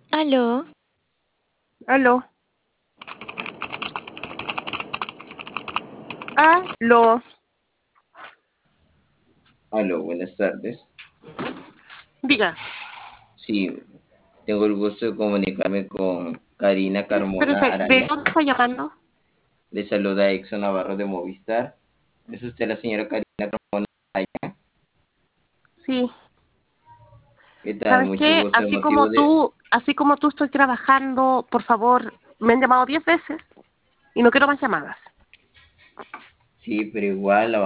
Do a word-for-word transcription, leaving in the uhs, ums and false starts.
Aló. Aló. Aló. Aló, buenas tardes. Diga. Sí, tengo el gusto de comunicarme con Karina Carmona Espérese, ¿de Araya. dónde está llamando? Le saluda Exxon Navarro de Movistar. ¿Es usted la señora Karina Carmona Araya? Sí. ¿Qué tal? ¿Sabes Mucho qué? gusto. El Así motivo como de... tú, así como tú estoy trabajando, por favor, me han llamado diez veces y no quiero más llamadas. Sí, pero igual la